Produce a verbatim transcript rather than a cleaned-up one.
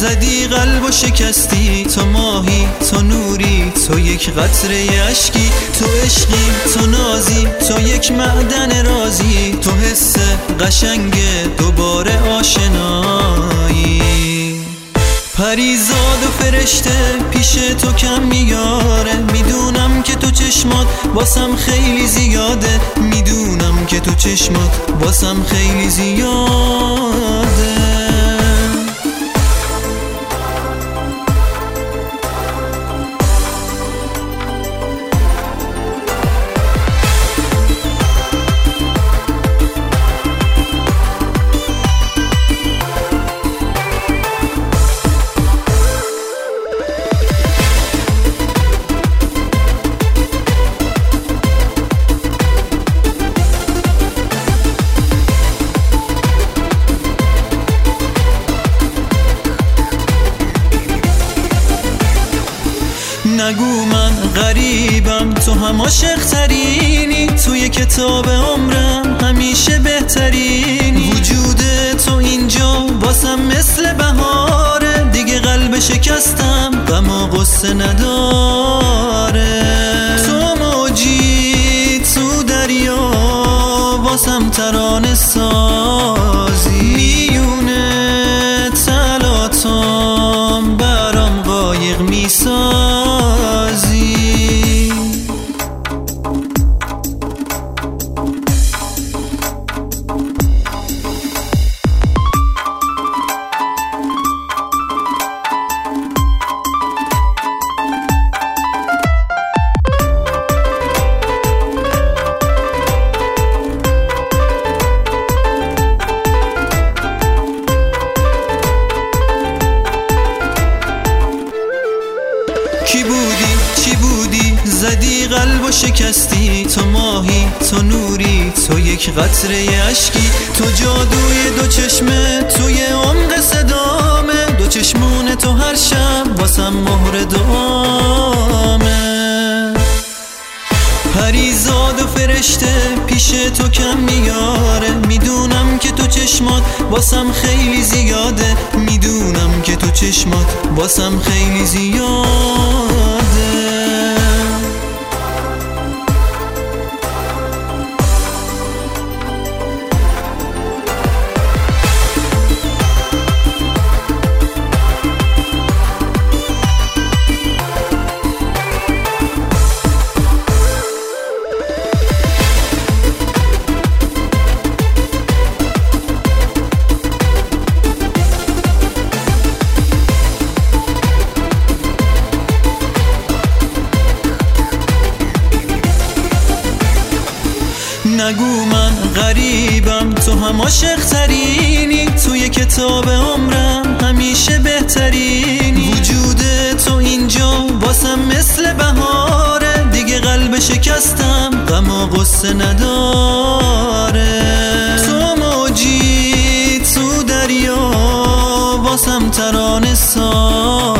زدی قلب و شکستی، تو ماهی، تو نوری، تو یک قطره اشکی، تو عشقی، تو نازی، تو یک معدن رازی، تو حس قشنگ دوباره آشنایی. پریزاد و فرشته پیش تو کم میاره، میدونم که تو چشمات واسم خیلی زیاده، میدونم که تو چشمات واسم خیلی زیاده. نگو من غریبم، تو هم عاشق ترینی، توی کتاب عمرم همیشه بهترینی. وجود تو اینجا واسم مثل بهاره، دیگه قلب شکستم غم و غصه نداره. تو موجی تو دریا واسم ترانه سازی، میونه تلاتم برام قایق میسازی. کی بودی چی بودی زدی قلب و شکستی، تو ماهی، تو نوری، تو یک قطره اشکی، تو جادوی دو چشمه توی عمق صدامه، دو چشمون تو هر شب واسم مهر دامه. پریزاد و فرشته پیش تو کم میاره، میدونم که تو چشمات واسم خیلی زیاده، میدونم که تو چشمات واسم خیلی زیاده. نگو من غریبم، تو هم عاشق ترینی، توی کتاب عمرم همیشه بهترینی. وجود تو اینجا واسم مثل بهاره، دیگه قلب شکستم غم و غصه نداره. تو موجی تو دریا واسم ترانه ساز